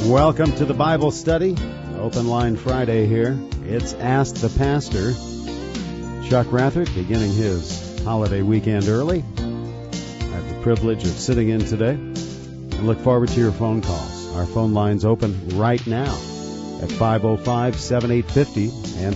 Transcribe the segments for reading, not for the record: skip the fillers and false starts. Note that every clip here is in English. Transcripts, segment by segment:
Welcome to the Bible study. Open Line Friday here. It's Ask the Pastor. Chuck Rathert beginning his holiday weekend early. I have the privilege of sitting in today and look forward to your phone calls. Our phone line's open right now at 505-7850 and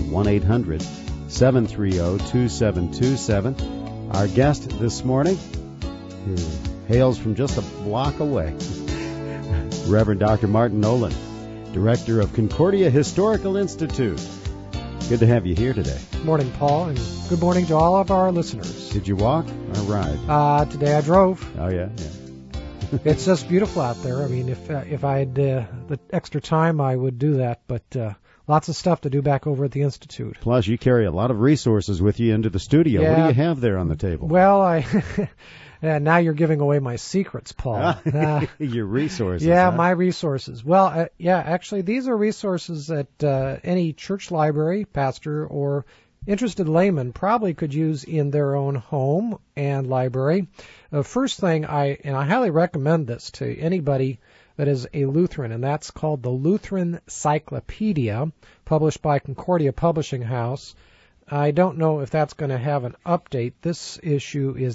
1-800-730-2727. Our guest this morning, who hails from just a block away, Reverend Dr. Martin Nolan, Director of Concordia Historical Institute. Good to have you here today. Good morning, Paul, and good morning to all of our listeners. Did you walk or ride? Today I drove. Oh, yeah. It's just beautiful out there. I mean, if I had the extra time, I would do that, but lots of stuff to do back over at the Institute. Plus, you carry a lot of resources with you into the studio. Yeah. What do you have there on the table? Well, now you're giving away my secrets, Paul. Your resources. Yeah, huh? my resources. Well, actually, these are resources that any church library, pastor, or interested layman probably could use in their own home and library. First thing, I highly recommend this to anybody that is a Lutheran, and that's called the Lutheran Cyclopedia, published by Concordia Publishing House. I don't know if that's going to have an update. This issue is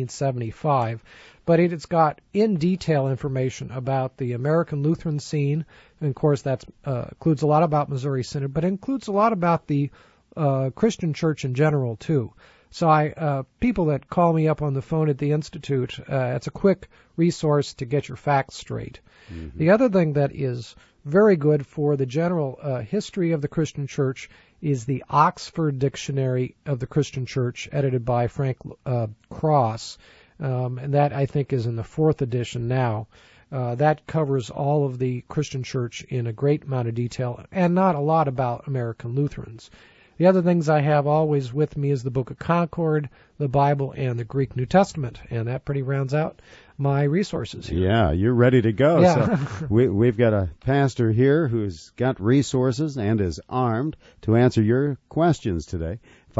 1975, but it's got in detail information about the American Lutheran scene. And of course, that includes a lot about Missouri Synod, but it includes a lot about the Christian church in general, too. So people that call me up on the phone at the Institute, it's a quick resource to get your facts straight. Mm-hmm. The other thing that is very good for the general history of the Christian church is the Oxford Dictionary of the Christian Church, edited by Frank Cross, and that, I think, is in the 4th edition now. That covers all of the Christian church in a great amount of detail, and not a lot about American Lutherans. The other things I have always with me is the Book of Concord, the Bible, and the Greek New Testament, and that pretty rounds out my resources here. Yeah, you're ready to go. Yeah. So we've got a pastor here who's got resources and is armed to answer your questions today.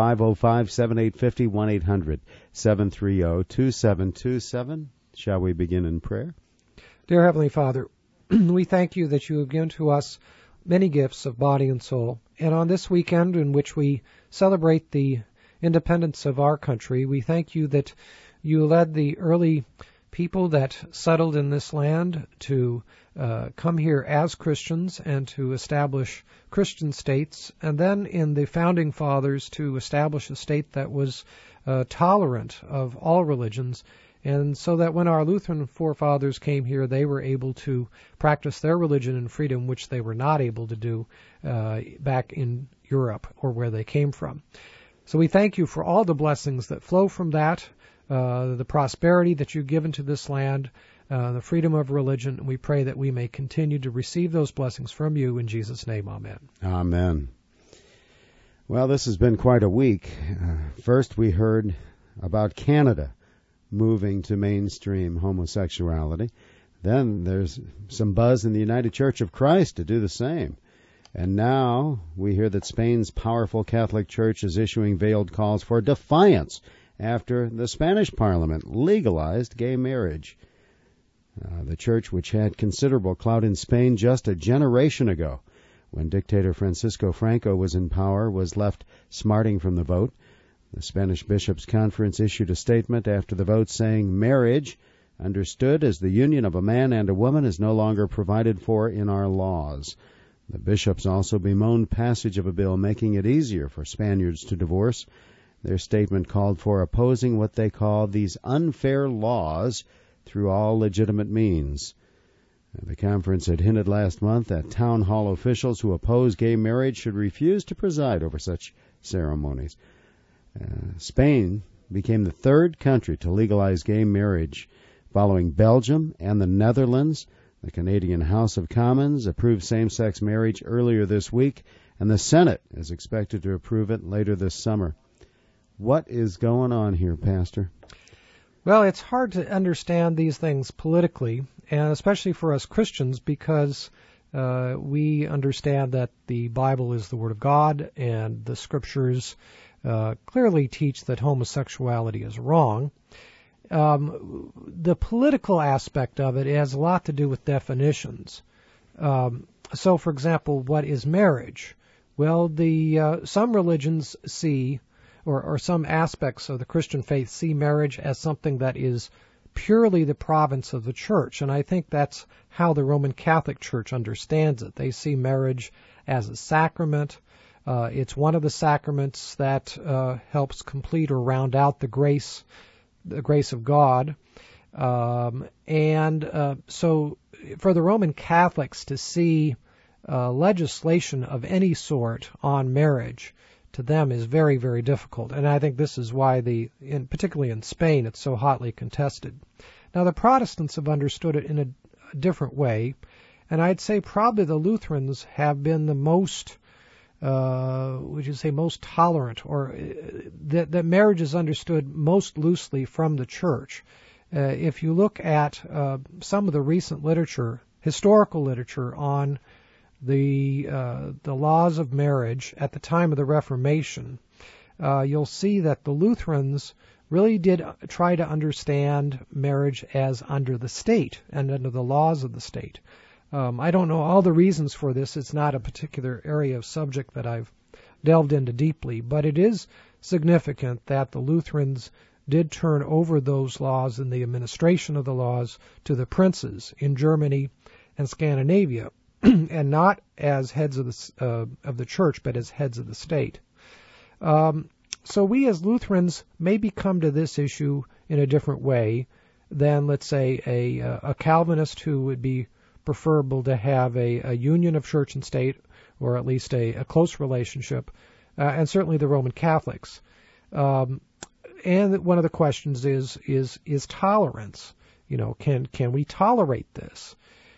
505-7850, 1-800-730-2727. Shall we begin in prayer? Dear Heavenly Father, we thank you that you have given to us many gifts of body and soul. And on this weekend in which we celebrate the independence of our country, we thank you that you led the early people that settled in this land to come here as Christians and to establish Christian states, and then in the Founding Fathers to establish a state that was tolerant of all religions, and so that when our Lutheran forefathers came here, they were able to practice their religion in freedom, which they were not able to do back in Europe or where they came from. So we thank you for all the blessings that flow from that, the prosperity that you've given to this land, the freedom of religion, and we pray that we may continue to receive those blessings from you. In Jesus' name, amen. Amen. Well, this has been quite a week. First, we heard about Canada moving to mainstream homosexuality. Then there's some buzz in the United Church of Christ to do the same. And now we hear that Spain's powerful Catholic Church is issuing veiled calls for defiance after the Spanish Parliament legalized gay marriage. The church, which had considerable clout in Spain just a generation ago, when dictator Francisco Franco was in power, was left smarting from the vote. The Spanish Bishops' Conference issued a statement after the vote saying marriage, understood as the union of a man and a woman, is no longer provided for in our laws. The bishops also bemoaned passage of a bill making it easier for Spaniards to divorce. Their statement called for opposing what they call these unfair laws through all legitimate means. The conference had hinted last month that town hall officials who oppose gay marriage should refuse to preside over such ceremonies. Spain became the third country to legalize gay marriage, following Belgium and the Netherlands. The Canadian House of Commons approved same-sex marriage earlier this week, and the Senate is expected to approve it later this summer. What is going on here, Pastor? Well, it's hard to understand these things politically, and especially for us Christians, because we understand that the Bible is the Word of God, and the Scriptures clearly teach that homosexuality is wrong. The political aspect of it has a lot to do with definitions. So, for example, what is marriage? Well, some religions see, or some aspects of the Christian faith see marriage as something that is purely the province of the church, and I think that's how the Roman Catholic Church understands it. They see marriage as a sacrament. It's one of the sacraments that helps complete or round out the grace of God. So for the Roman Catholics to see legislation of any sort on marriage to them is very, very difficult. And I think this is why particularly in Spain, it's so hotly contested. Now, the Protestants have understood it in a different way, and I'd say probably the Lutherans have been the most, most tolerant, or that marriage is understood most loosely from the church. If you look at some of the recent literature, historical literature on the laws of marriage at the time of the Reformation, you'll see that the Lutherans really did try to understand marriage as under the state and under the laws of the state. I don't know all the reasons for this. It's not a particular area of subject that I've delved into deeply, but it is significant that the Lutherans did turn over those laws and the administration of the laws to the princes in Germany and Scandinavia, and not as heads of the church, but as heads of the state. So we as Lutherans maybe come to this issue in a different way than, let's say, a Calvinist who would be preferable to have a union of church and state, or at least a close relationship, and certainly the Roman Catholics. And one of the questions is tolerance. Can we tolerate this?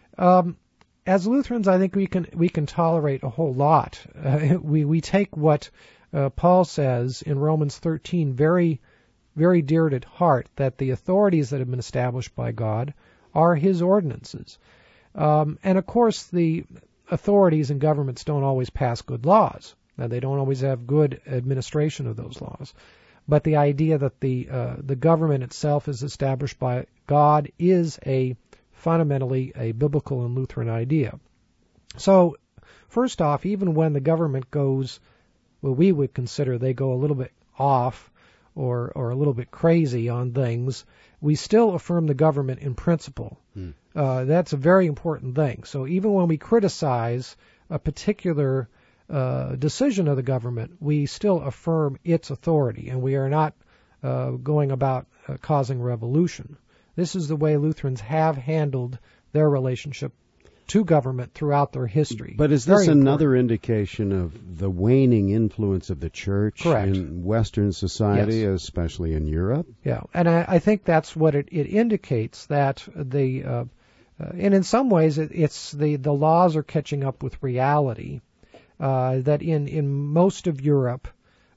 As Lutherans, I think we can tolerate a whole lot. We take what Paul says in Romans 13 very, very dear at heart, that the authorities that have been established by God are His ordinances. And of course, the authorities and governments don't always pass good laws. Now, they don't always have good administration of those laws. But the idea that the government itself is established by God is fundamentally a biblical and Lutheran idea. So, first off, even when the government goes, what we would consider they go a little bit off or a little bit crazy on things, we still affirm the government in principle. That's a very important thing. So even when we criticize a particular decision of the government, we still affirm its authority, and we are not going about causing revolution. This is the way Lutherans have handled their relationship to government throughout their history. But is this another indication of the waning influence of the church Correct. in Western society, Yes. especially in Europe? Yeah, and I think that's what it indicates, that and in some ways it's the laws are catching up with reality. That in most of Europe,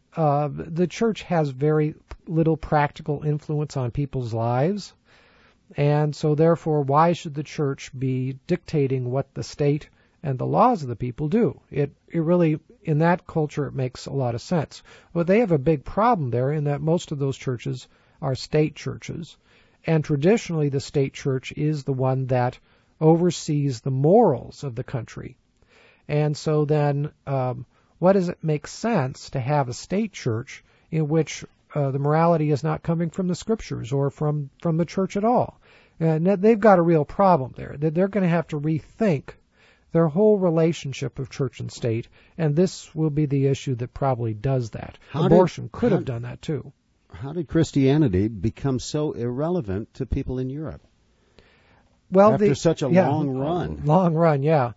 the church has very little practical influence on people's lives. And so therefore, why should the church be dictating what the state and the laws of the people do? It really, in that culture, it makes a lot of sense. But they have a big problem there in that most of those churches are state churches. And traditionally, the state church is the one that oversees the morals of the country. And so then, what does it make sense to have a state church in which the morality is not coming from the scriptures or from the church at all? And they've got a real problem there. They're going to have to rethink their whole relationship of church and state, and this will be the issue that probably does that. Abortion could have done that too. How did Christianity become so irrelevant to people in Europe? Well, after such a long run. Long run, yeah.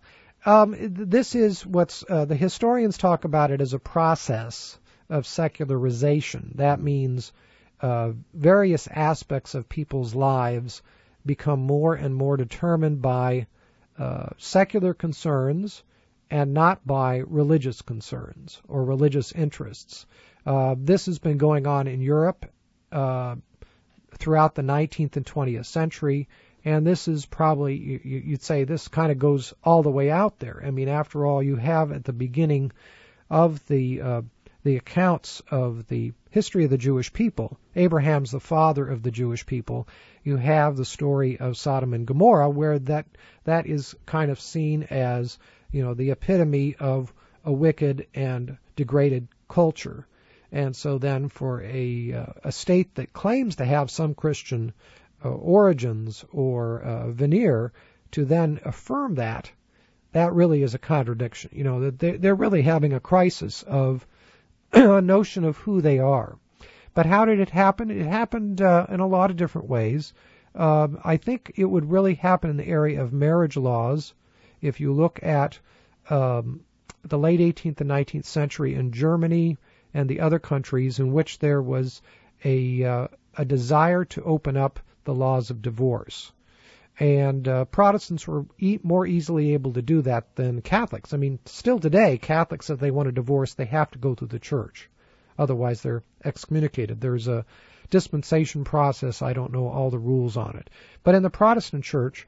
This is what's the historians talk about it as a process of secularization. That means various aspects of people's lives become more and more determined by secular concerns and not by religious concerns or religious interests. This has been going on in Europe throughout the 19th and 20th century. And this is probably, you'd say this kind of goes all the way out there. I mean, after all, you have at the beginning of the accounts of the history of the Jewish people. Abraham's the father of the Jewish people. You have the story of Sodom and Gomorrah, where that is kind of seen as, the epitome of a wicked and degraded culture. And so then for a state that claims to have some Christian origins or veneer to then affirm that really is a contradiction. That they're really having a crisis of a notion of who they are. But how did it happen? It happened in a lot of different ways. I think it would really happen in the area of marriage laws. If you look at the late 18th and 19th century in Germany and the other countries in which there was a desire to open up the laws of divorce. And Protestants were more easily able to do that than Catholics. I mean, still today, Catholics, if they want a divorce, they have to go through the church. Otherwise, they're excommunicated. There's a dispensation process. I don't know all the rules on it. But in the Protestant church,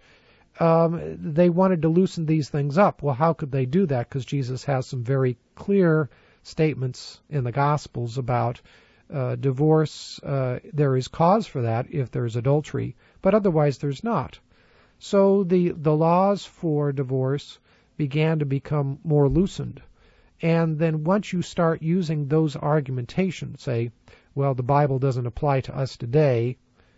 they wanted to loosen these things up. Well, how could they do that? Because Jesus has some very clear statements in the Gospels about divorce. There is cause for that if there's adultery, but otherwise there's not. So the laws for divorce began to become more loosened. And then once you start using those argumentations, say, well, the Bible doesn't apply to us today,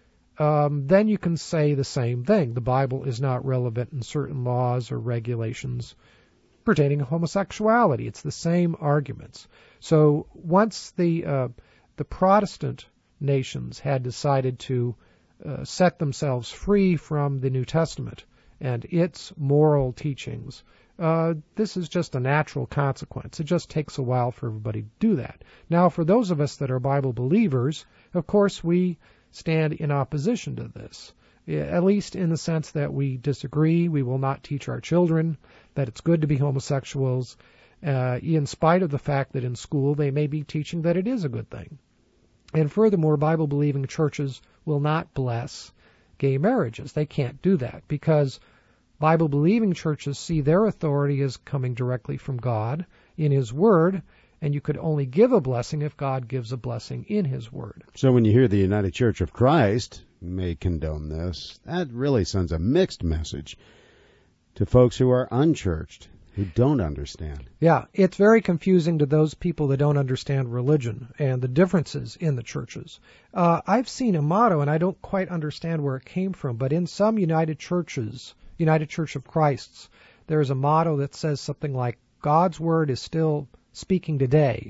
then you can say the same thing. The Bible is not relevant in certain laws or regulations pertaining to homosexuality. It's the same arguments. So once the Protestant nations had decided to set themselves free from the New Testament and its moral teachings, this is just a natural consequence. It just takes a while for everybody to do that. Now, for those of us that are Bible believers, of course, we stand in opposition to this, at least in the sense that we disagree. We will not teach our children that it's good to be homosexuals, in spite of the fact that in school they may be teaching that it is a good thing. And furthermore, Bible-believing churches will not bless gay marriages. They can't do that because Bible-believing churches see their authority as coming directly from God in His Word, and you could only give a blessing if God gives a blessing in His Word. So when you hear the United Church of Christ may condone this, that really sends a mixed message to folks who are unchurched, who don't understand. Yeah, it's very confusing to those people that don't understand religion and the differences in the churches. I've seen a motto, and I don't quite understand where it came from, but in some United Churches, United Church of Christ's, there's a motto that says something like, God's Word is still speaking today.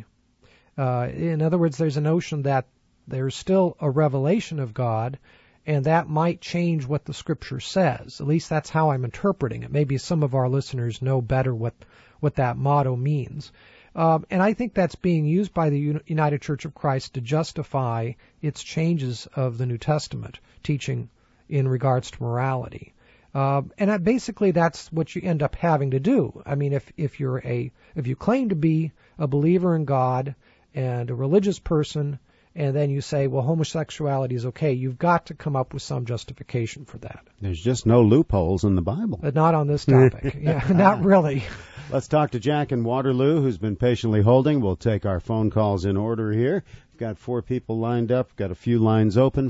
In other words, there's a notion that there's still a revelation of God, and that might change what the Scripture says. At least that's how I'm interpreting it. Maybe some of our listeners know better what that motto means. And I think that's being used by the United Church of Christ to justify its changes of the New Testament teaching in regards to morality. And basically that's what you end up having to do. I mean, if you claim to be a believer in God and a religious person, and then you say, well, homosexuality is okay, you've got to come up with some justification for that. There's just no loopholes in the Bible. But not on this topic. Yeah, not really. Let's talk to Jack in Waterloo, who's been patiently holding. We'll take our phone calls in order here. We've got 4 people lined up. Got a few lines open,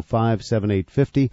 505-7850,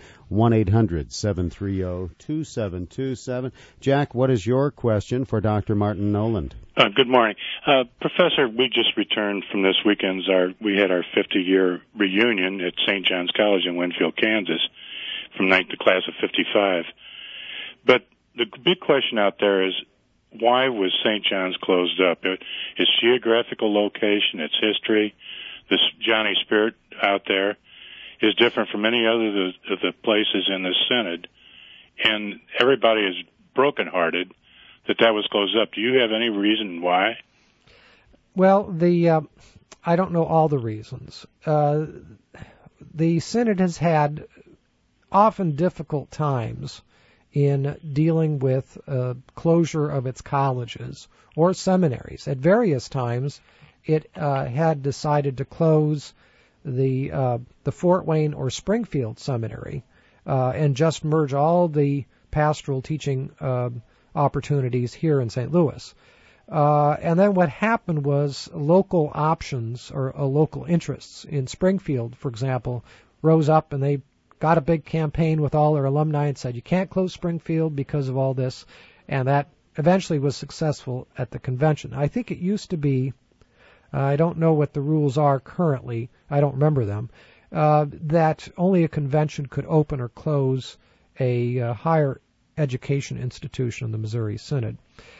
1-800-730-2727. Jack, what is your question for Dr. Martin Noland? Good morning. Professor, we just returned from this weekend's, we had our 50-year reunion at St. John's College in Winfield, Kansas, from the class of 55. But the big question out there is, why was St. John's closed up? Its geographical location, its history, this Johnny Spirit out there is different from any other of the places in the Synod, and everybody is brokenhearted that was closed up. Do you have any reason why? Well, I don't know all the reasons. The Synod has had often difficult times in dealing with closure of its colleges or seminaries. At various times, it had decided to close the Fort Wayne or Springfield Seminary and just merge all the pastoral teaching opportunities here in St. Louis. And then what happened was local options or local interests in Springfield, for example, rose up and they got a big campaign with all their alumni and said, you can't close Springfield because of all this. And that eventually was successful at the convention. I think it used to be, I don't know what the rules are currently, I don't remember them, that only a convention could open or close a higher education institution in the Missouri Synod.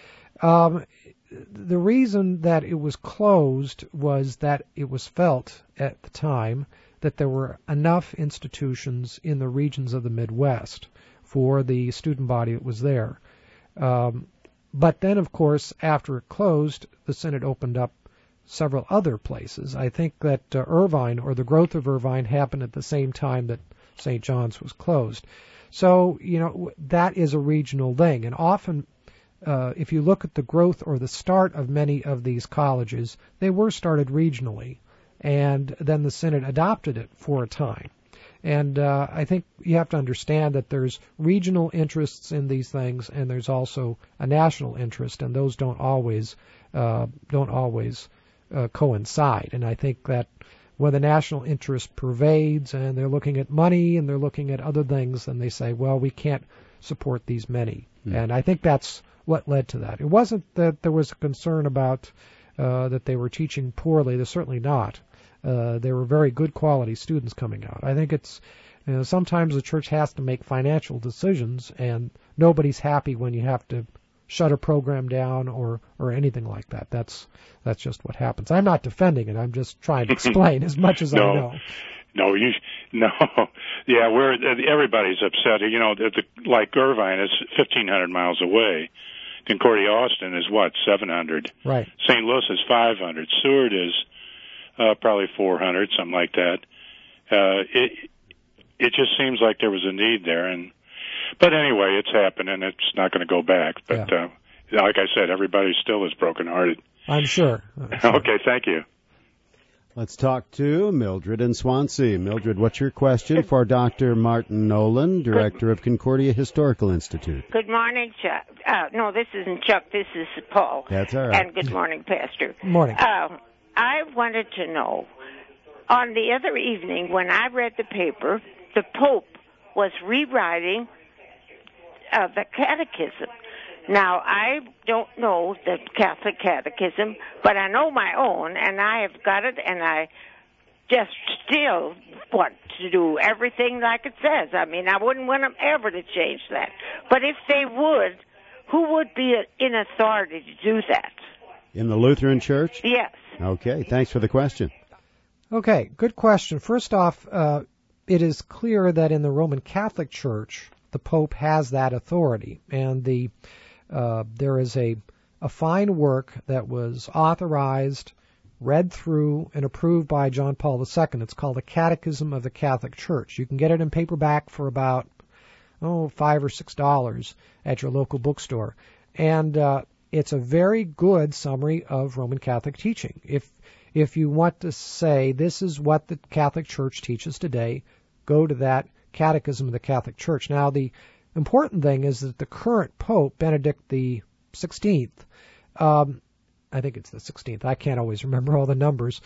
The reason that it was closed was that it was felt at the time that there were enough institutions in the regions of the Midwest for the student body that was there. But then, of course, after it closed, the Synod opened up several other places. I think that Irvine, or the growth of Irvine, happened at the same time that St. John's was closed. So, that is a regional thing. And often, if you look at the growth or the start of many of these colleges, they were started regionally. And then the Synod adopted it for a time. And I think you have to understand that there's regional interests in these things, and there's also a national interest, and those don't always coincide. And I think that when the national interest pervades, and they're looking at money and they're looking at other things, then they say, well, we can't support these many. And I think that's what led to that. It wasn't that there was a concern about that they were teaching poorly. They're certainly not. There were very good quality students coming out. I think it's, sometimes the church has to make financial decisions, and nobody's happy when you have to shut a program down or anything like that. That's just what happens. I'm not defending it. I'm just trying to explain as much as I know. No. Yeah, everybody's upset. Like Irvine is 1,500 miles away. Concordia Austin is 700. Right. St. Louis is 500. Seward is probably 400, something like that. It just seems like there was a need there, but anyway, it's happened, and it's not going to go back. But like I said, everybody still is brokenhearted. I'm sure. Okay, thank you. Let's talk to Mildred in Swansea. Mildred, what's your question for Dr. Martin Nolan, Director of Concordia Historical Institute? Good morning, Chuck. No, this isn't Chuck. This is Paul. That's all right. And good morning, Pastor. Good morning. I wanted to know, on the other evening when I read the paper, the Pope was rewriting the Catechism. Now, I don't know the Catholic Catechism, but I know my own, and I have got it, and I just still want to do everything like it says. I mean, I wouldn't want them ever to change that. But if they would, who would be in authority to do that? In the Lutheran Church? Yes. Okay, thanks for the question. Okay, good question. First off, it is clear that in the Roman Catholic Church, the Pope has that authority, and there is a fine work that was authorized, read through, and approved by John Paul II. It's called the Catechism of the Catholic Church. You can get it in paperback for about $5 or $6 at your local bookstore, and it's a very good summary of Roman Catholic teaching. If you want to say this is what the Catholic Church teaches today, go to that Catechism of the Catholic Church. Now, the important thing is that the current Pope, Benedict the 16th, I think it's the 16th, I can't always remember all the numbers,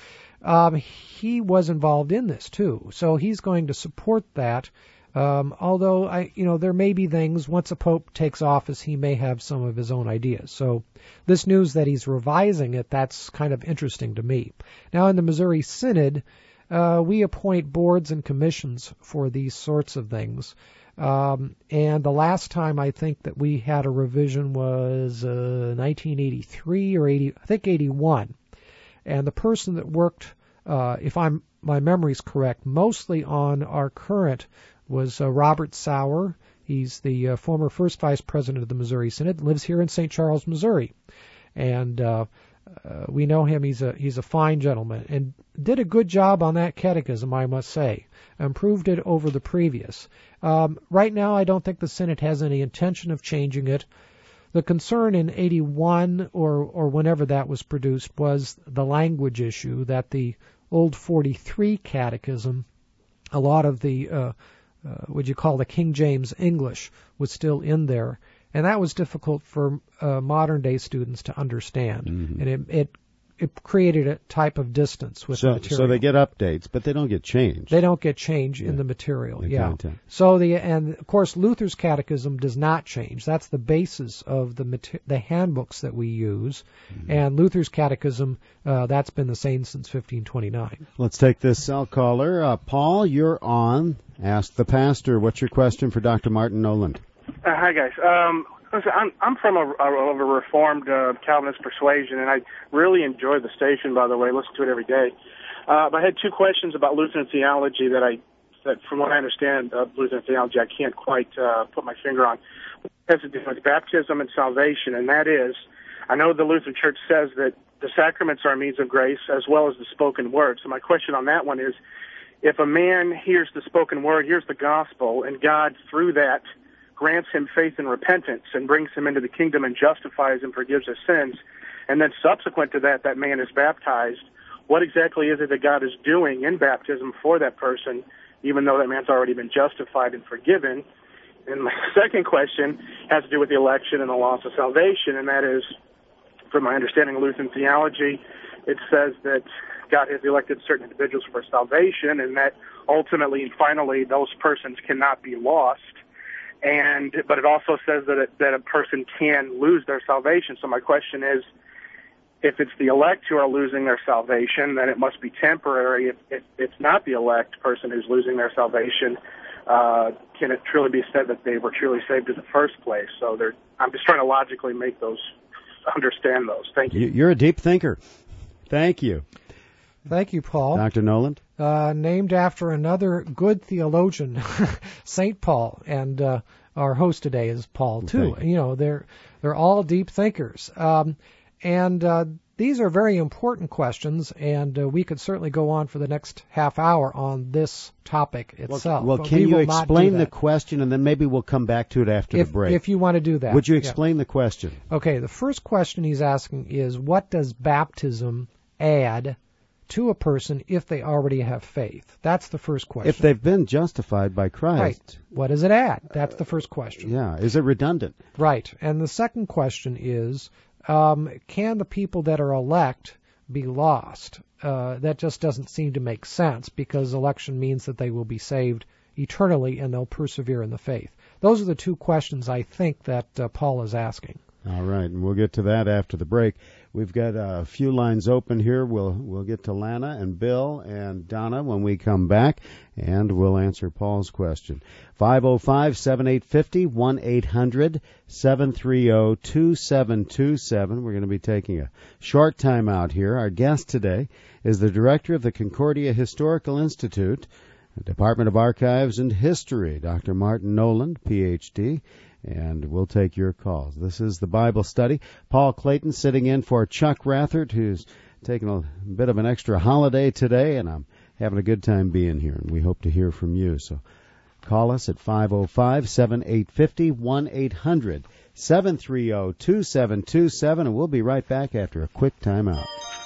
he was involved in this too. So he's going to support that. Although there may be things, once a Pope takes office, he may have some of his own ideas. So this news that he's revising it, that's kind of interesting to me. Now, in the Missouri Synod, we appoint boards and commissions for these sorts of things. And the last time I think that we had a revision was 1983 or 81. And the person that worked, if my memory's correct, mostly on our current was Robert Sauer. He's the former first vice president of the Missouri Synod, lives here in St. Charles, Missouri. And we know him. He's a fine gentleman and did a good job on that catechism, I must say. Improved it over the previous. Right now, I don't think the Synod has any intention of changing it. The concern in 81 or whenever that was produced was the language issue, that the old 43 catechism, a lot of the what you call the King James English was still in there, and that was difficult for modern-day students to understand. Mm-hmm. And it created a type of distance with the material. So they get updates, but they don't get changed. They don't get change in the material. The yeah. content. So and of course Luther's catechism does not change. That's the basis of the handbooks that we use. Mm-hmm. And Luther's catechism, that's been the same since 1529. Let's take this cell caller. Paul, you're on. Ask the pastor. What's your question for Dr. Martin Noland? Hi, guys. Listen, I'm from a Reformed Calvinist persuasion, and I really enjoy the station, by the way. Listen to it every day. But I had two questions about Lutheran theology that from what I understand of Lutheran theology, I can't quite put my finger on. It has to do with baptism and salvation, and that is, I know the Lutheran Church says that the sacraments are a means of grace as well as the spoken word. So my question on that one is, if a man hears the spoken word, hears the gospel, and God, through that, grants him faith and repentance and brings him into the kingdom and justifies and forgives his sins, and then subsequent to that, that man is baptized, what exactly is it that God is doing in baptism for that person, even though that man's already been justified and forgiven? And my second question has to do with the election and the loss of salvation, and that is, from my understanding of Lutheran theology, it says that God has elected certain individuals for salvation, and that ultimately and finally those persons cannot be lost. But it also says that a person can lose their salvation. So my question is, if it's the elect who are losing their salvation, then it must be temporary. If it's not the elect person who's losing their salvation, can it truly be said that they were truly saved in the first place? So I'm just trying to logically understand those. Thank you. You're a deep thinker. Thank you. Thank you, Paul. Dr. Noland? Named after another good theologian, St. Paul, and our host today is Paul, too. You know, they're all deep thinkers. These are very important questions, and we could certainly go on for the next half hour on this topic itself. Well, can you explain the question, and then maybe we'll come back to it after the break? If you want to do that. Would you explain the question? Okay, the first question he's asking is, what does baptism add to a person if they already have faith? That's the first question. If they've been justified by Christ. Right. What does it add? That's the first question. Yeah. Is it redundant? Right. And the second question is, can the people that are elect be lost? That just doesn't seem to make sense, because election means that they will be saved eternally and they'll persevere in the faith. Those are the two questions I think that Paul is asking. All right, and we'll get to that after the break. We've got a few lines open here. We'll get to Lana and Bill and Donna when we come back, and we'll answer Paul's question. 505-7850, 1-800-730-2727. We're going to be taking a short time out here. Our guest today is the director of the Concordia Historical Institute, Department of Archives and History, Dr. Martin Noland, Ph.D., and we'll take your calls. This is the Bible Study. Paul Clayton sitting in for Chuck Rathert, who's taking a bit of an extra holiday today, and I'm having a good time being here, and we hope to hear from you. So call us at 505-7850, 1-800-730-2727, and we'll be right back after a quick time out.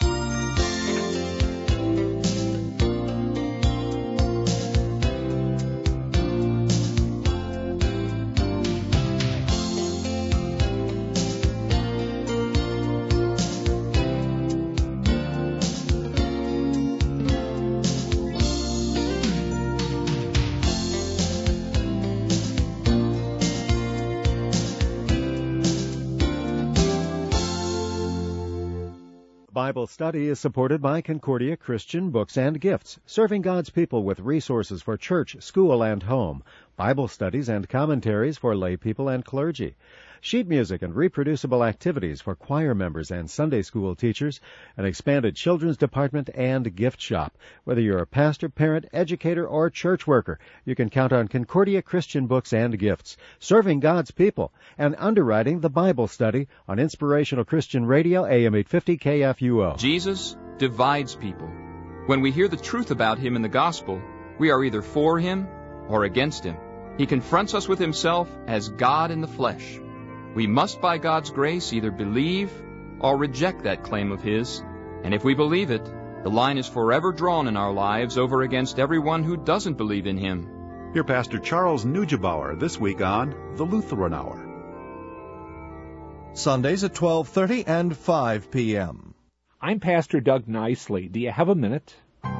Bible Study is supported by Concordia Christian Books and Gifts, serving God's people with resources for church, school, and home, Bible studies and commentaries for lay people and clergy, sheet music and reproducible activities for choir members and Sunday school teachers, an expanded children's department and gift shop. Whether you're a pastor, parent, educator, or church worker, you can count on Concordia Christian Books and Gifts, serving God's people, and underwriting the Bible Study on Inspirational Christian Radio, AM 850 KFUO. Jesus divides people. When we hear the truth about him in the gospel, we are either for him or against him. He confronts us with himself as God in the flesh. We must, by God's grace, either believe or reject that claim of his. And if we believe it, the line is forever drawn in our lives over against everyone who doesn't believe in him. Hear Pastor Charles Neugebauer this week on The Lutheran Hour. Sundays at 12:30 and 5 p.m. I'm Pastor Doug Nicely. Do you have a minute?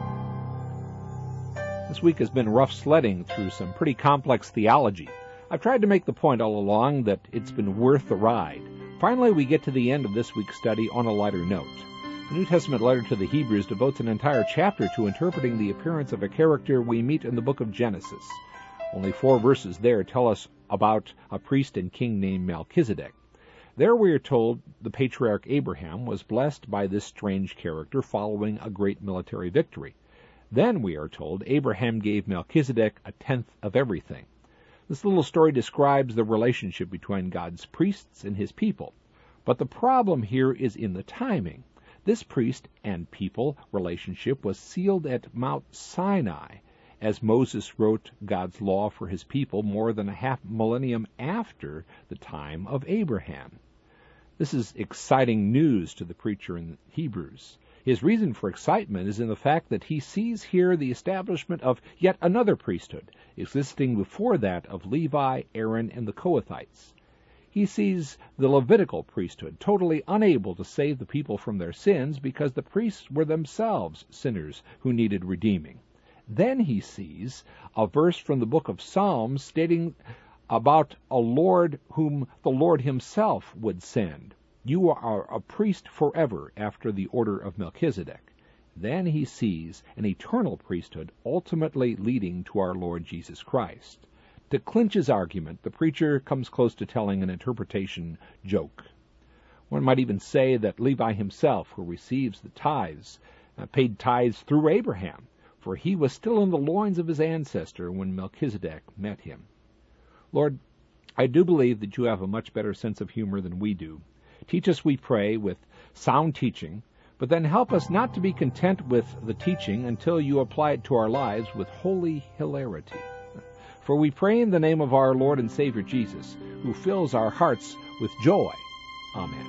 This week has been rough sledding through some pretty complex theology. I've tried to make the point all along that it's been worth the ride. Finally, we get to the end of this week's study on a lighter note. The New Testament letter to the Hebrews devotes an entire chapter to interpreting the appearance of a character we meet in the book of Genesis. Only 4 verses there tell us about a priest and king named Melchizedek. There we are told the patriarch Abraham was blessed by this strange character following a great military victory. Then we are told Abraham gave Melchizedek 1/10 of everything. This little story describes the relationship between God's priests and his people. But the problem here is in the timing. This priest and people relationship was sealed at Mount Sinai, as Moses wrote God's law for his people more than a half millennium after the time of Abraham. This is exciting news to the preacher in Hebrews. His reason for excitement is in the fact that he sees here the establishment of yet another priesthood, existing before that of Levi, Aaron, and the Kohathites. He sees the Levitical priesthood totally unable to save the people from their sins because the priests were themselves sinners who needed redeeming. Then he sees a verse from the book of Psalms stating about a Lord whom the Lord himself would send. You are a priest forever after the order of Melchizedek. Then he sees an eternal priesthood ultimately leading to our Lord Jesus Christ. To clinch his argument, the preacher comes close to telling an interpretation joke. One might even say that Levi himself, who receives the tithes, paid tithes through Abraham, for he was still in the loins of his ancestor when Melchizedek met him. Lord, I do believe that you have a much better sense of humor than we do. Teach us, we pray, with sound teaching, but then help us not to be content with the teaching until you apply it to our lives with holy hilarity. For we pray in the name of our Lord and Savior Jesus, who fills our hearts with joy. Amen.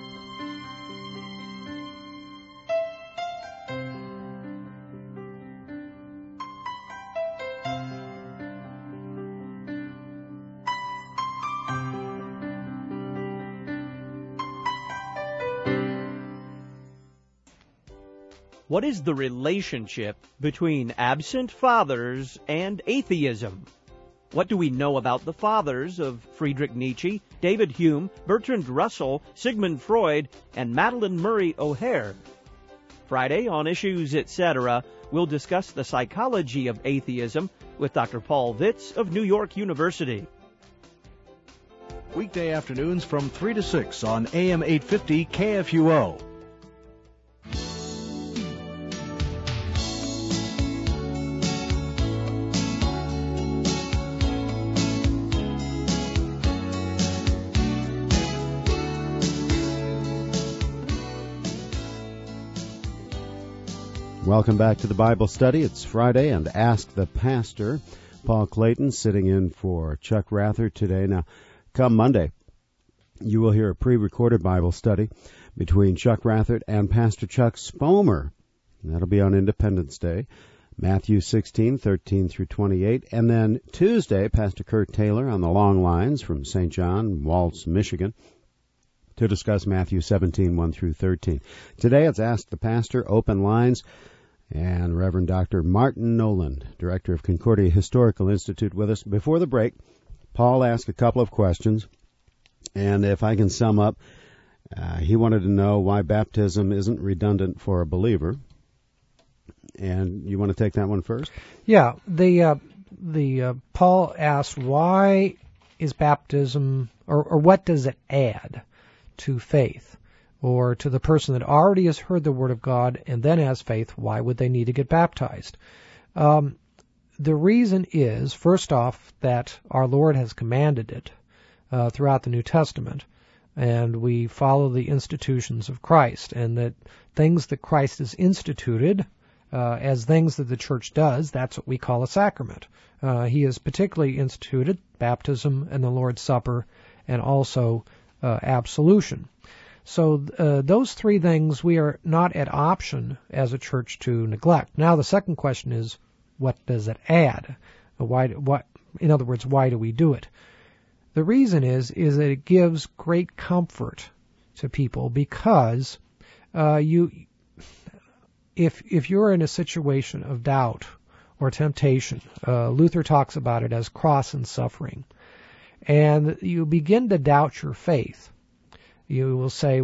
What is the relationship between absent fathers and atheism? What do we know about the fathers of Friedrich Nietzsche, David Hume, Bertrand Russell, Sigmund Freud, and Madeleine Murray O'Hair? Friday on Issues Etc., we'll discuss the psychology of atheism with Dr. Paul Vitz of New York University. Weekday afternoons from 3 to 6 on AM 850 KFUO. Welcome back to the Bible study. It's Friday and Ask the Pastor. Paul Clayton sitting in for Chuck Rather today. Now, come Monday, you will hear a pre-recorded Bible study between Chuck Rather and Pastor Chuck Spomer. That'll be on Independence Day, Matthew 16:13 through 28. And then Tuesday, Pastor Kurt Taylor on the long lines from St. John, Waltz, Michigan, to discuss Matthew 17:1 through 13. Today, it's Ask the Pastor, open lines. And Reverend Dr. Martin Noland, Director of Concordia Historical Institute, with us. Before the break, Paul asked a couple of questions, and if I can sum up, he wanted to know why baptism isn't redundant for a believer. And you want to take that one first? Yeah, the Paul asked, why is baptism, or what does it add to faith? Or to the person that already has heard the Word of God and then has faith, why would they need to get baptized? The reason is, first off, that our Lord has commanded it throughout the New Testament, and we follow the institutions of Christ, and that things that Christ has instituted as things that the church does, that's what we call a sacrament. He has particularly instituted baptism and the Lord's Supper and also absolution. So those three things we are not at option as a church to neglect. Now the second question is, what does it add? In other words, why do we do it? The reason is that it gives great comfort to people because if you're in a situation of doubt or temptation, Luther talks about it as cross and suffering, and you begin to doubt your faith, you will say,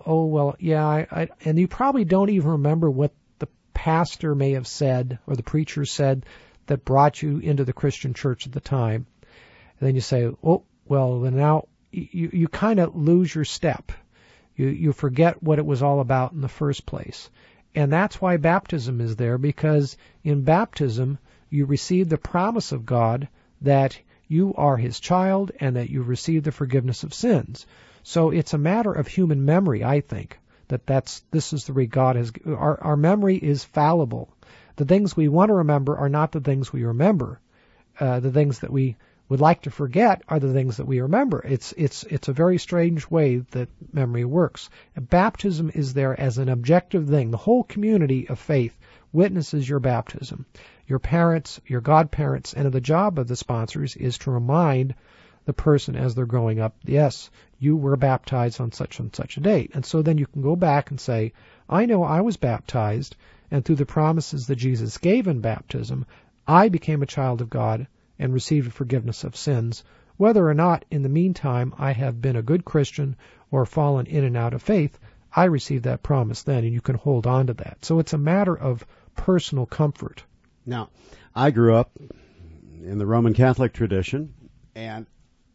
and you probably don't even remember what the pastor may have said or the preacher said that brought you into the Christian church at the time. And then you say, then now you kind of lose your step. You forget what it was all about in the first place. And that's why baptism is there, because in baptism you receive the promise of God that you are His child and that you receive the forgiveness of sins. So it's a matter of human memory, I think, this is the way God has. Our memory is fallible. The things we want to remember are not the things we remember. The things that we would like to forget are the things that we remember. It's a very strange way that memory works. Baptism is there as an objective thing. The whole community of faith witnesses your baptism. Your parents, your godparents, and the job of the sponsors is to remind the person as they're growing up, yes, you were baptized on such and such a date. And so then you can go back and say, I know I was baptized, and through the promises that Jesus gave in baptism, I became a child of God and received forgiveness of sins, whether or not in the meantime I have been a good Christian or fallen in and out of faith. I received that promise then, and you can hold on to that. So it's a matter of personal comfort. Now, I grew up in the Roman Catholic tradition, and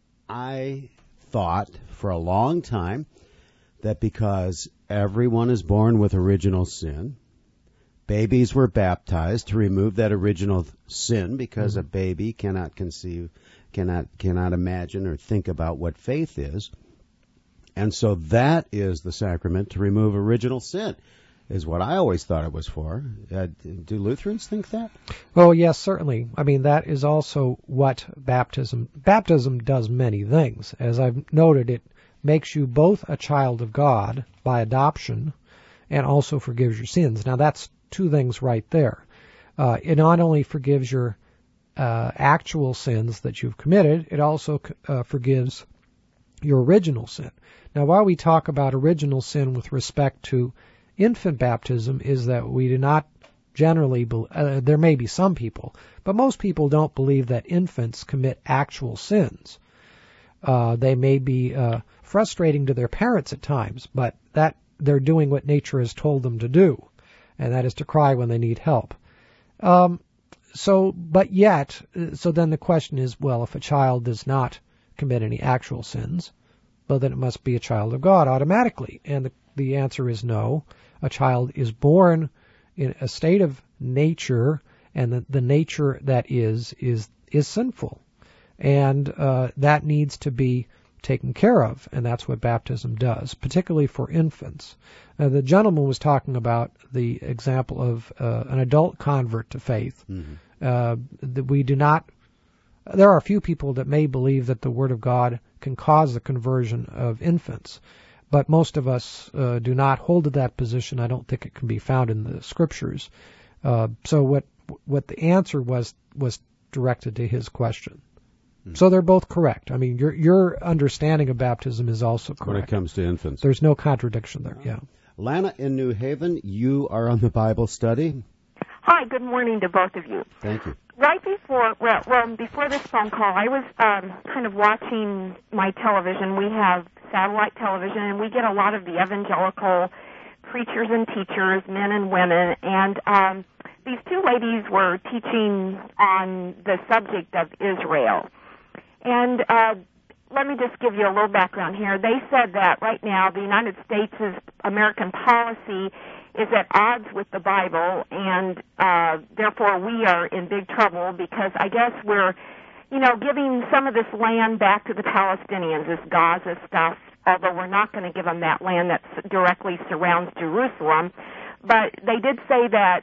I thought for a long time that because everyone is born with original sin, babies were baptized to remove that original sin, because a baby cannot conceive, cannot imagine or think about what faith is. And so that is the sacrament to remove original sin, is what I always thought it was for. Do Lutherans think that? Oh, yes, certainly. I mean, that is also what baptism does many things. As I've noted, it makes you both a child of God by adoption and also forgives your sins. Now, that's two things right there. It not only forgives your actual sins that you've committed, it also forgives your original sin. Now, while we talk about original sin with respect to infant baptism, is that we do not generally, there may be some people, but most people don't believe that infants commit actual sins. They may be frustrating to their parents at times, but that they're doing what nature has told them to do, and that is to cry when they need help. So then the question is, well, if a child does not commit any actual sins, well, then it must be a child of God automatically. And the answer is no. A child is born in a state of nature, and the nature that is sinful. And that needs to be taken care of, and that's what baptism does, particularly for infants. The gentleman was talking about the example of an adult convert to faith. That we do not. There are a few people that may believe that the Word of God can cause the conversion of infants, but most of us do not hold to that position. I don't think it can be found in the Scriptures. So what the answer was directed to his question. So they're both correct. I mean, your understanding of baptism is also correct. When it comes to infants. There's no contradiction there, yeah. Lana in New Haven, you are on the Bible study. Hi, good morning to both of you. Thank you. Right before, before this phone call, I was kind of watching my television. We have satellite television, and we get a lot of the evangelical preachers and teachers, men and women, and these two ladies were teaching on the subject of Israel. And let me just give you a little background here. They said that right now the United States' American policy is at odds with the Bible, and therefore we are in big trouble because I guess we're, giving some of this land back to the Palestinians, this Gaza stuff, although we're not going to give them that land that directly surrounds Jerusalem. But they did say that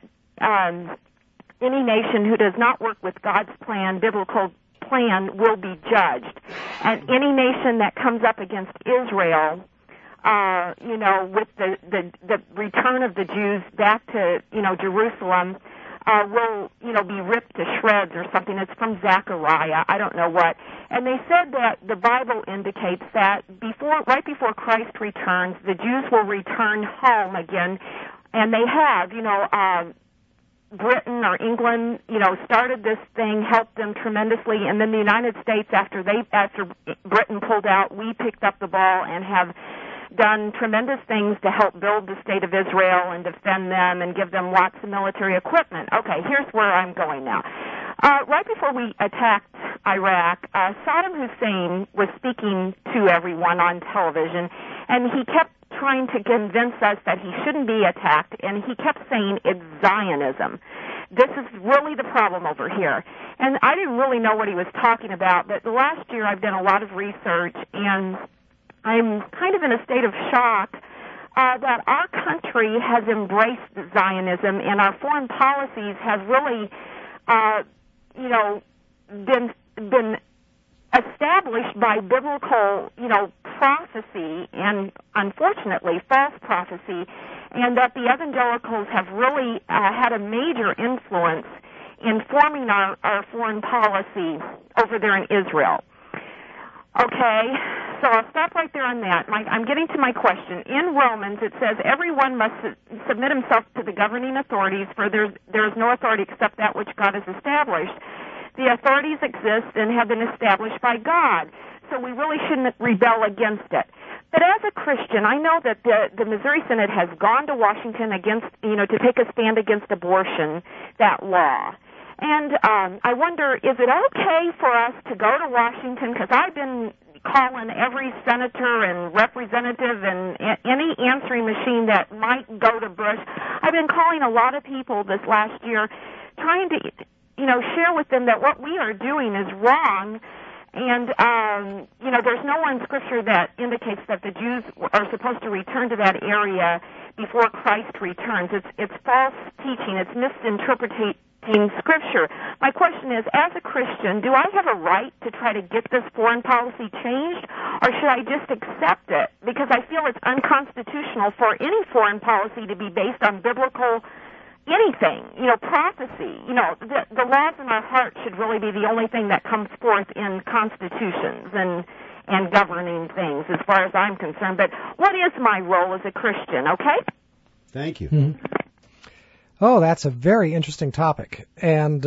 any nation who does not work with God's plan, biblical plan, will be judged. And any nation that comes up against Israel, with the return of the Jews back to, Jerusalem, will, be ripped to shreds or something. It's from Zechariah. I don't know what. And they said that the Bible indicates that right before Christ returns, the Jews will return home again, and they have, Britain or England, started this thing, helped them tremendously, and then the United States, after Britain pulled out, we picked up the ball and have done tremendous things to help build the state of Israel and defend them and give them lots of military equipment. Okay, here's where I'm going now. Right before we attacked Iraq, Saddam Hussein was speaking to everyone on television, and he kept trying to convince us that he shouldn't be attacked, and he kept saying it's Zionism. This is really the problem over here. And I didn't really know what he was talking about, but the last year I've done a lot of research, and I'm kind of in a state of shock that our country has embraced Zionism, and our foreign policies have really, been established by biblical, prophecy and, unfortunately, false prophecy, and that the evangelicals have really had a major influence in forming our foreign policy over there in Israel. Okay, so I'll stop right there on that. I'm getting to my question. In Romans, it says, everyone must submit himself to the governing authorities, for there is no authority except that which God has established. The authorities exist and have been established by God, so we really shouldn't rebel against it. But as a Christian, I know that the Missouri Synod has gone to Washington to take a stand against abortion, that law. And I wonder, is it okay for us to go to Washington? Because I've been calling every senator and representative and any answering machine that might go to Bush. I've been calling a lot of people this last year, trying to, share with them that what we are doing is wrong. And, there's nowhere in Scripture that indicates that the Jews are supposed to return to that area before Christ returns. It's false teaching. It's misinterpreting Scripture. My question is, as a Christian, do I have a right to try to get this foreign policy changed, or should I just accept it? Because I feel it's unconstitutional for any foreign policy to be based on biblical anything, prophecy. The laws in our heart should really be the only thing that comes forth in constitutions and governing things, as far as I'm concerned. But what is my role as a Christian, okay? Thank you. Mm-hmm. Oh, that's a very interesting topic. And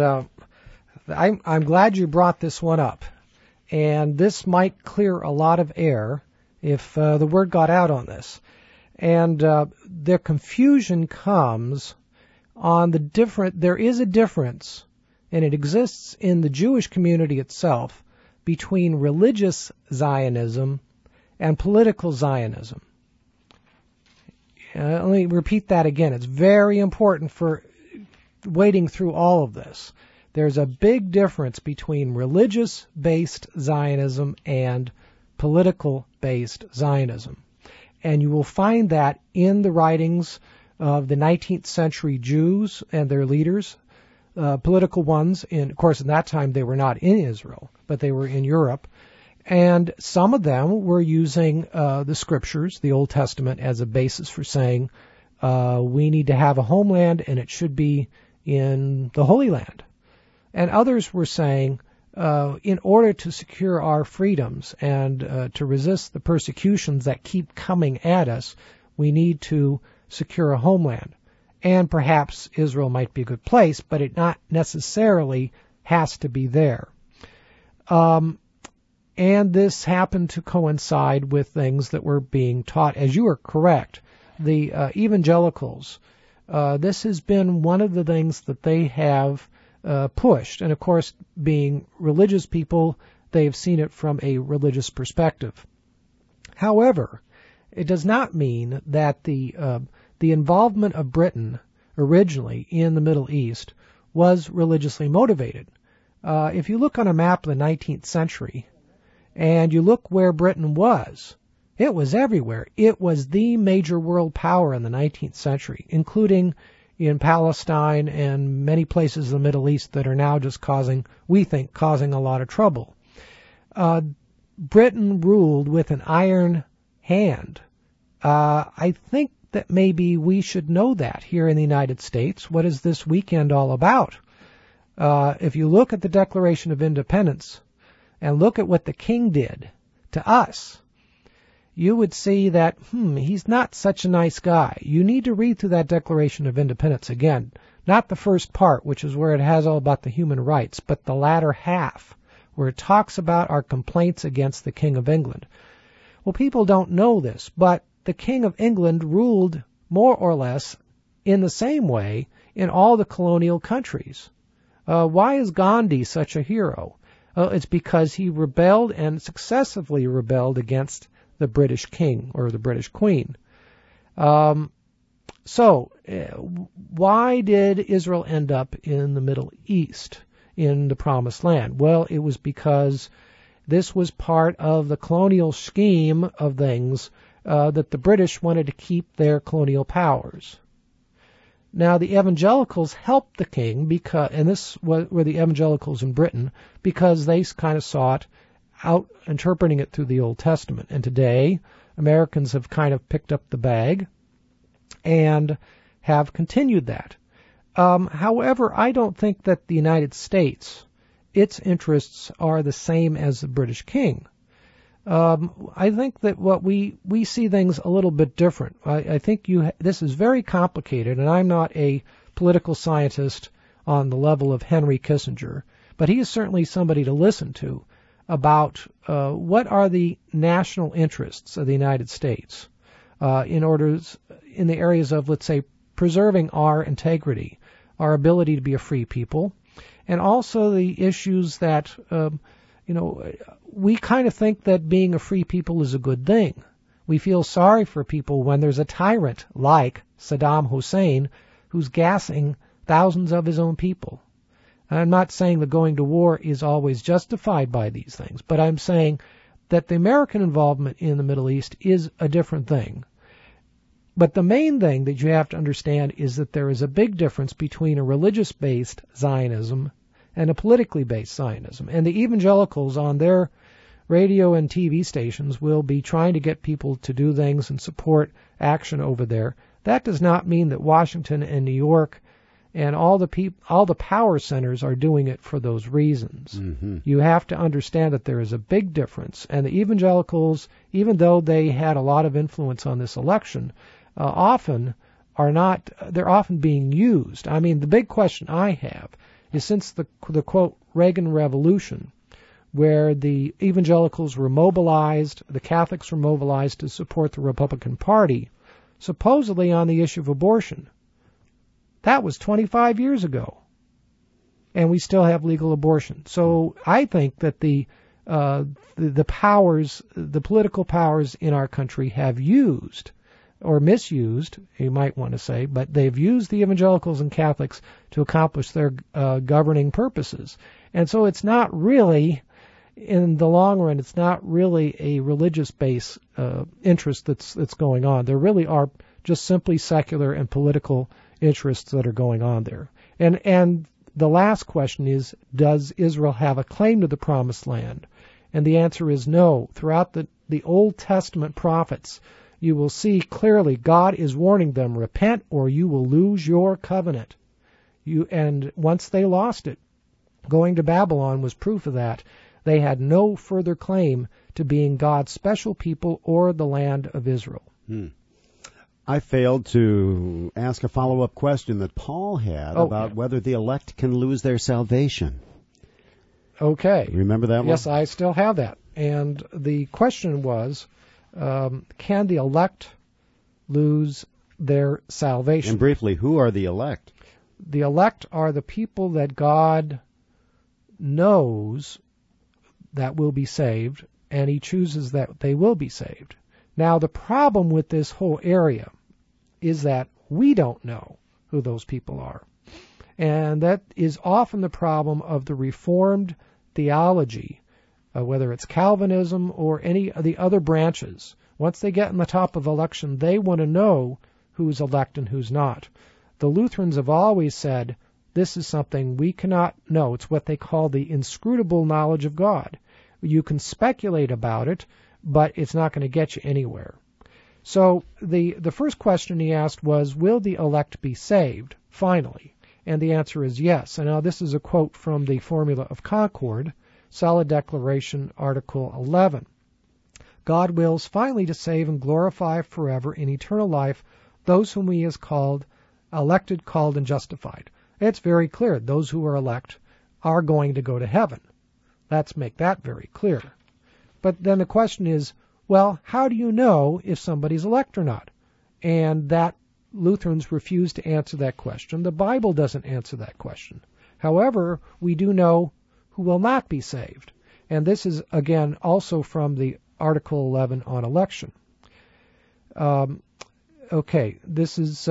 I'm glad you brought this one up. And this might clear a lot of air if the word got out on this. And the confusion comes on there is a difference, and it exists in the Jewish community itself, between religious Zionism and political Zionism. Let me repeat that again. It's very important for wading through all of this. There's a big difference between religious-based Zionism and political-based Zionism. And you will find that in the writings of the 19th century Jews and their leaders, political ones. Of course, in that time they were not in Israel, but they were in Europe. And some of them were using the Scriptures, the Old Testament, as a basis for saying we need to have a homeland and it should be in the Holy Land. And others were saying in order to secure our freedoms and to resist the persecutions that keep coming at us, we need to secure a homeland. And perhaps Israel might be a good place, but it not necessarily has to be there. And this happened to coincide with things that were being taught. As you are correct, the evangelicals, this has been one of the things that they have pushed. And of course, being religious people, they've seen it from a religious perspective. However, it does not mean that the involvement of Britain originally in the Middle East was religiously motivated. If you look on a map of the 19th century and you look where Britain was, it was everywhere. It was the major world power in the 19th century, including in Palestine and many places in the Middle East that are now just causing a lot of trouble. Britain ruled with an iron hand. I think that maybe we should know that here in the United States. What is this weekend all about? If you look at the Declaration of Independence and look at what the king did to us, you would see that, he's not such a nice guy. You need to read through that Declaration of Independence again. Not the first part, which is where it has all about the human rights, but the latter half, where it talks about our complaints against the King of England. Well, people don't know this, but the King of England ruled more or less in the same way in all the colonial countries. Why is Gandhi such a hero? It's because he rebelled and successively rebelled against the British king or the British queen. So, why did Israel end up in the Middle East, in the Promised Land? Well, it was because this was part of the colonial scheme of things that the British wanted to keep their colonial powers. Now, the evangelicals helped the king, and this were the evangelicals in Britain, because they kind of sought out interpreting it through the Old Testament. And today, Americans have kind of picked up the bag and have continued that. However, I don't think that the United States, its interests are the same as the British king. I think that what we see things a little bit different. I think this is very complicated, and I'm not a political scientist on the level of Henry Kissinger, but he is certainly somebody to listen to about what are the national interests of the United States in the areas of, let's say, preserving our integrity, our ability to be a free people, and also the issues that we kind of think that being a free people is a good thing. We feel sorry for people when there's a tyrant like Saddam Hussein who's gassing thousands of his own people. I'm not saying that going to war is always justified by these things, but I'm saying that the American involvement in the Middle East is a different thing. But the main thing that you have to understand is that there is a big difference between a religious-based Zionism and a politically based Zionism. And the evangelicals on their radio and TV stations will be trying to get people to do things and support action over there. That does not mean that Washington and New York and all the power centers are doing it for those reasons. Mm-hmm. You have to understand that there is a big difference. And the evangelicals, even though they had a lot of influence on this election, they're often being used. I mean, the big question I have is, since the quote Reagan Revolution, where the evangelicals were mobilized, the Catholics were mobilized to support the Republican Party, supposedly on the issue of abortion. That was 25 years ago, and we still have legal abortion. So I think that the powers, the political powers in our country have used, or misused, you might want to say, but they've used the evangelicals and Catholics to accomplish their governing purposes. And so it's not really, in the long run, it's not really a religious-based interest that's going on. There really are just simply secular and political interests that are going on there. And the last question is, does Israel have a claim to the Promised Land? And the answer is no. Throughout the Old Testament prophets, you will see clearly God is warning them, repent or you will lose your covenant. And once they lost it, going to Babylon was proof of that. They had no further claim to being God's special people or the land of Israel. I failed to ask a follow-up question that Paul had about whether the elect can lose their salvation. Okay. Remember that one? Yes, I still have that. And the question was, can the elect lose their salvation? And briefly, who are the elect? The elect are the people that God knows that will be saved, and he chooses that they will be saved. Now, the problem with this whole area is that we don't know who those people are. And that is often the problem of the Reformed theology, whether it's Calvinism or any of the other branches. Once they get on the top of election, they want to know who's elect and who's not. The Lutherans have always said, this is something we cannot know. It's what they call the inscrutable knowledge of God. You can speculate about it, but it's not going to get you anywhere. So the first question he asked was, will the elect be saved, finally? And the answer is yes. And now this is a quote from the Formula of Concord, Solid Declaration, Article 11. God wills finally to save and glorify forever in eternal life those whom he has called, elected, called, and justified. It's very clear. Those who are elect are going to go to heaven. Let's make that very clear. But then the question is, well, how do you know if somebody's elect or not? And that Lutherans refuse to answer that question. The Bible doesn't answer that question. However, we do know who will not be saved. And this is, again, also from the Article 11 on election. This is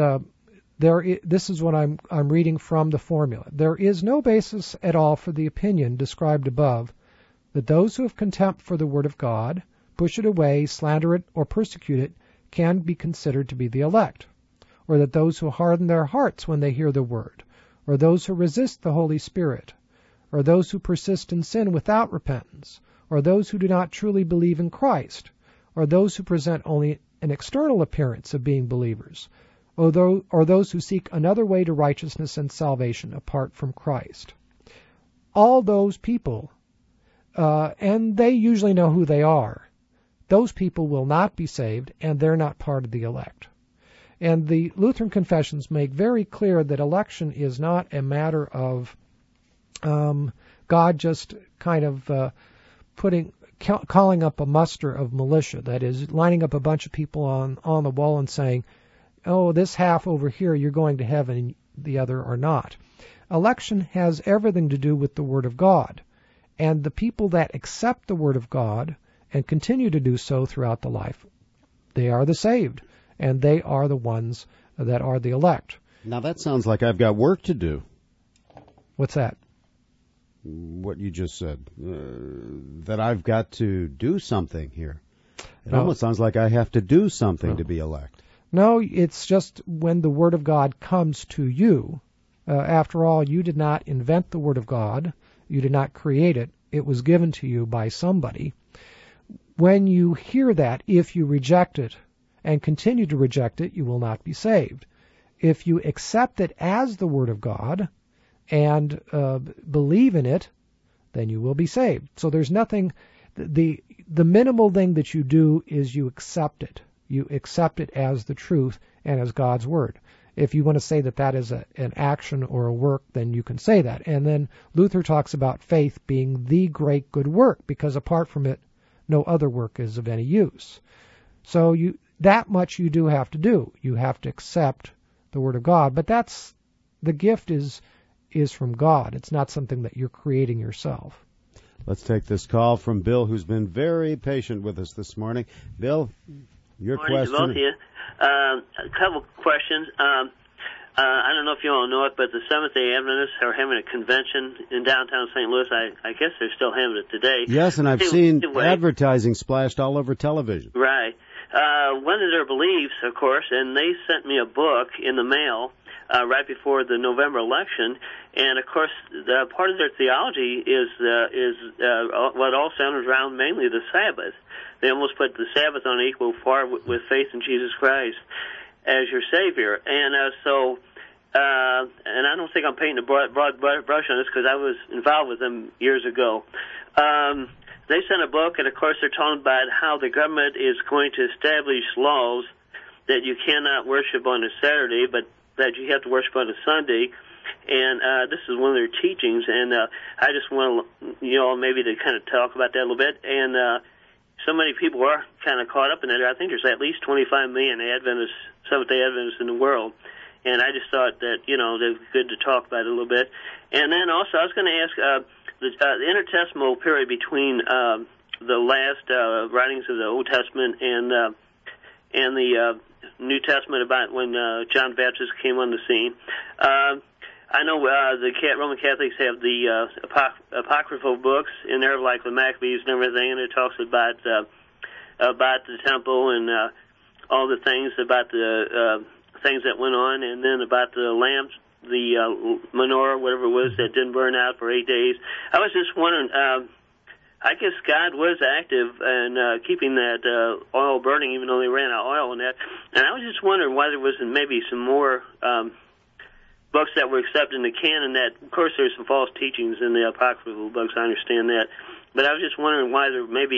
what I'm reading from the formula. There is no basis at all for the opinion described above that those who have contempt for the Word of God, push it away, slander it, or persecute it can be considered to be the elect, or that those who harden their hearts when they hear the Word, or those who resist the Holy Spirit, or those who persist in sin without repentance, or those who do not truly believe in Christ, or those who present only an external appearance of being believers, or those who seek another way to righteousness and salvation apart from Christ. All those people, and they usually know who they are, those people will not be saved, and they're not part of the elect. And the Lutheran confessions make very clear that election is not a matter of God just kind of calling up a muster of militia, that is, lining up a bunch of people on the wall and saying, oh, this half over here, you're going to heaven, and the other are not. Election has everything to do with the Word of God. And the people that accept the Word of God and continue to do so throughout the life, they are the saved, and they are the ones that are the elect. Now that sounds like I've got work to do. What's that? What you just said. That I've got to do something here. It almost sounds like I have to do something to be elect. No, it's just when the Word of God comes to you. After all, you did not invent the Word of God. You did not create it. It was given to you by somebody. When you hear that, if you reject it and continue to reject it, you will not be saved. If you accept it as the Word of God and believe in it, then you will be saved. So there's nothing, the minimal thing that you do is you accept it. You accept it as the truth and as God's Word. If you want to say that that is an action or a work, then you can say that. And then Luther talks about faith being the great good work, because apart from it, no other work is of any use. So that much you do have to do. You have to accept the Word of God. But the gift is from God. It's not something that you're creating yourself. Let's take this call from Bill, who's been very patient with us this morning. Bill, your question. Morning to both of you. A couple questions. I don't know if you all know it, but the Seventh-day Adventists are having a convention in downtown St. Louis. I guess they're still having it today. Yes, and I've seen advertising splashed all over television. Right. One of their beliefs, of course, and they sent me a book in the mail right before the November election, and of course, part of their theology is what all centers around mainly the Sabbath. They almost put the Sabbath on equal par with faith in Jesus Christ as your Savior, and and I don't think I'm painting a broad brush on this because I was involved with them years ago. They sent a book, and of course, they're talking about how the government is going to establish laws that you cannot worship on a Saturday, but that you have to worship on a Sunday. And this is one of their teachings, and I just want to, maybe to kind of talk about that a little bit. And so many people are kind of caught up in that. I think there's at least 25 million Seventh-day Adventists in the world. And I just thought that, it was good to talk about it a little bit. And then also, I was going to ask the intertestamental period between the last writings of the Old Testament and the New Testament, about when John the Baptist came on the scene. I know the Roman Catholics have the apocryphal books in there, like the Maccabees and everything, and it talks about the temple and all the things about the things that went on, and then about the lamps, the menorah, whatever it was, that didn't burn out for 8 days. I was just wondering, I guess God was active in keeping that oil burning, even though they ran out of oil and that. And I was just wondering why there wasn't maybe some more books that were accepted in the canon. That, of course, there's some false teachings in the apocryphal books. I understand that, but I was just wondering why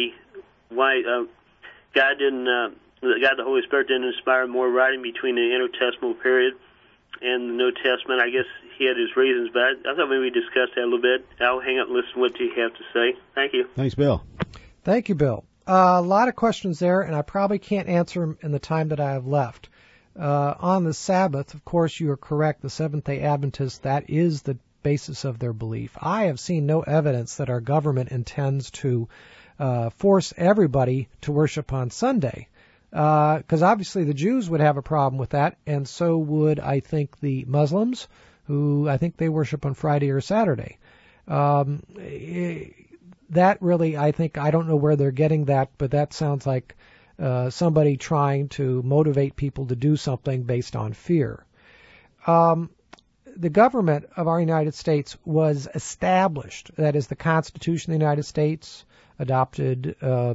God the Holy Spirit didn't inspire more writing between the intertestamental period and the New Testament. I guess he had his reasons, but I thought maybe we discussed that a little bit. I'll hang up and listen to what you have to say. Thank you. Thanks, Bill. Thank you, Bill. A lot of questions there, and I probably can't answer them in the time that I have left. On the Sabbath, of course, you are correct. The Seventh-day Adventists, that is the basis of their belief. I have seen no evidence that our government intends to force everybody to worship on Sunday, because obviously the Jews would have a problem with that, and so would, I think, the Muslims, who I think they worship on Friday or Saturday. That really, I think, I don't know where they're getting that, but that sounds like somebody trying to motivate people to do something based on fear. The government of our United States was established, that is the Constitution of the United States, adopted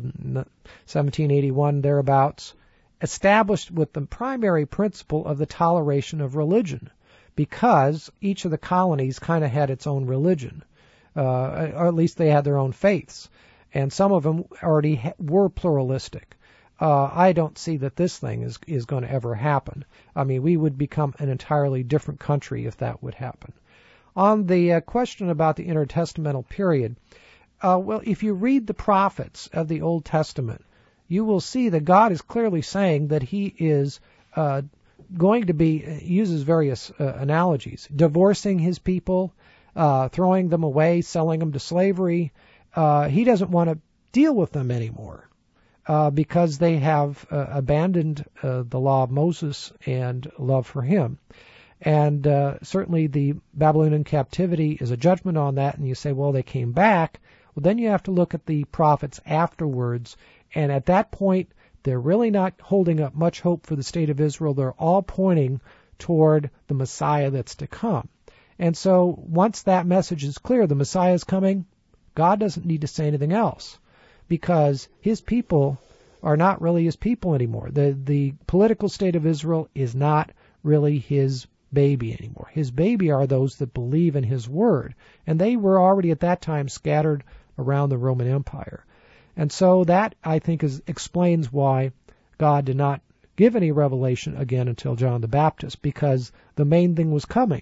1781, thereabouts, established with the primary principle of the toleration of religion, because each of the colonies kind of had its own religion, or at least they had their own faiths, and some of them already were pluralistic. I don't see that this thing is going to ever happen. I mean, we would become an entirely different country if that would happen. On the question about the intertestamental period, well, if you read the prophets of the Old Testament, you will see that God is clearly saying that he is going to be, uses various analogies, divorcing his people, throwing them away, selling them to slavery. He doesn't want to deal with them anymore. Because they have abandoned the law of Moses and love for him. And certainly the Babylonian captivity is a judgment on that, and you say, well, they came back. Well, then you have to look at the prophets afterwards, and at that point, they're really not holding up much hope for the state of Israel. They're all pointing toward the Messiah that's to come. And so once that message is clear, the Messiah is coming, God doesn't need to say anything else, because his people are not really his people anymore. The political state of Israel is not really his baby anymore. His baby are those that believe in his word, and they were already at that time scattered around the Roman Empire. And so that, I think, explains why God did not give any revelation again until John the Baptist, because the main thing was coming.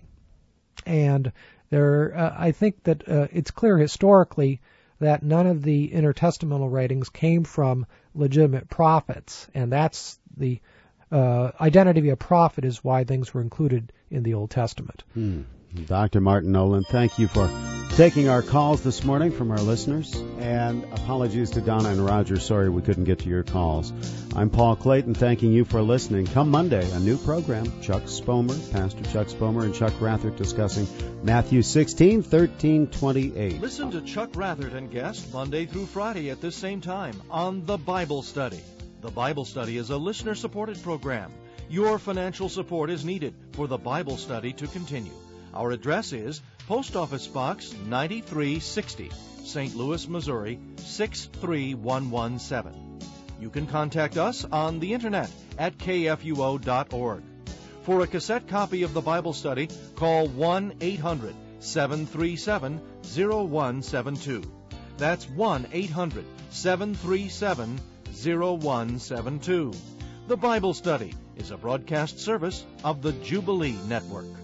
And I think that it's clear historically that none of the intertestamental writings came from legitimate prophets, and that's the identity of a prophet is why things were included in the Old Testament. Dr. Martin Nolan, thank you for taking our calls this morning from our listeners, and apologies to Donna and Roger. Sorry we couldn't get to your calls. I'm Paul Clayton, thanking you for listening. Come Monday, a new program, Chuck Spomer, Pastor Chuck Spomer and Chuck Rathert discussing Matthew 16:13-28. Listen to Chuck Rathert and guests Monday through Friday at this same time on The Bible Study. The Bible Study is a listener-supported program. Your financial support is needed for The Bible Study to continue. Our address is Post Office Box 9360, St. Louis, Missouri 63117. You can contact us on the internet at kfuo.org. For a cassette copy of the Bible Study, call 1-800-737-0172. That's 1-800-737-0172. The Bible Study is a broadcast service of the Jubilee Network.